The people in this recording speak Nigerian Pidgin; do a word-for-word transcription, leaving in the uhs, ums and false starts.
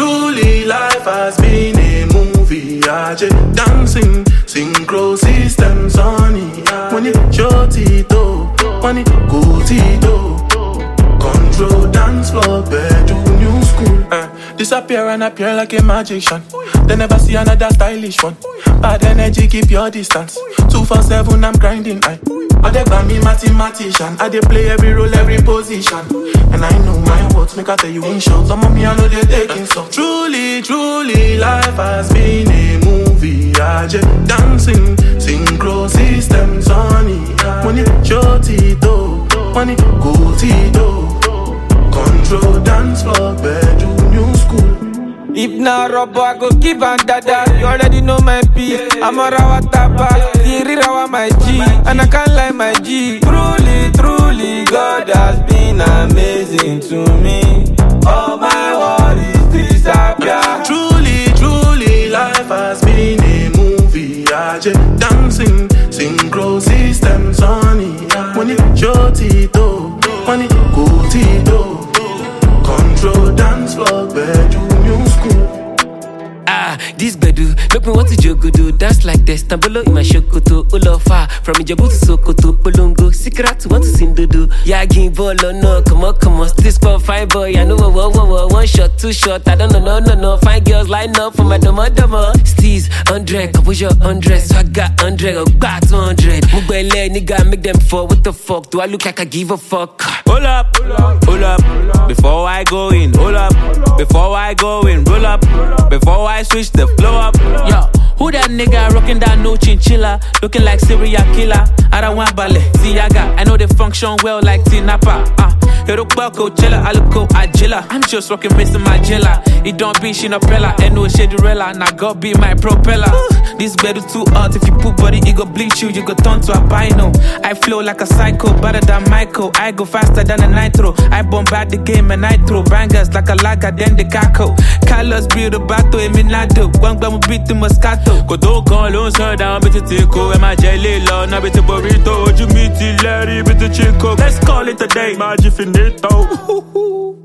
truly life has been a movie. Aje dancing, synchro system, sunny. When it short it up, when it go it up. Control dance floor, bedroom, new school. Uh, disappear and appear like a magician. They never see another stylish one. Bad energy, keep your distance. Two for seven, I'm grinding. I, I dey by me mathematician. I dey play every role, every position. And I know my words, make I tell you in short. Some of me I know they taking some. Truly, truly, life has been a movie. I just dancing, synchro system, sunny. Money, shorty, though. Money, goatee, though. Control dance floor, bedroom, new school. If not rubber, I go keep on dada. You already know my P. I'm a rawa tapa, Thierry rawa my G. And I can't lie my G. Truly, truly, God has been amazing to me. All my worries disappear. Truly, truly, life has been a movie. I just dancing, synchro system, sunny. When it shorty, though. When it goatee, though. Control dance floor, bedroom, new school. Ah, this bedu make me want to jogodo. Dance like this, tambolo in my shokoto. Olofa from Ijebu to Sokoto. Bolongo, secret want to sing dodo. Yagi bolo no, come on, come on. This spot fine boy, I know what, what, what, what. One shot, two shot, I don't know, no, no, no. Fine girls line up for my domo domo. Steez, hundred, composure, hundred. So I got hundred, I got two hundred. Mubele nigga, make them fall. What the fuck? Do I look like I give a fuck? Hold up, hold up, before I go in. Hold up, before I go in. Roll up, before I switch the flow up. Yo, who that nigga rocking that no chinchilla? Looking like serial killer. I don't want ballet, Ziaga. I know they function well like Tinapa. Uh, Hero Coachella, Aluko, Agila. I'm just rocking Mister Magella. It don't be Shinapella, and no Shadurella. Now God be my propeller. Uh, this bed is too hot. If you put body, it go bleach you. You go turn to albino. I flow like a psycho, better than Michael. I go faster than a nitro. I bombard the game and I throw bangers like a lager, then the caco. Carlos build a battle, Eminado. One gram will beat the Moscato. Kodo kan ló ń sọ down bí ti ti kó. Ẹ máa jẹ ilé lọ, náà bí ti burrito. Ojú mi ti lẹ́rìí bí ti chinko. Let's call it a day, máa jí finito.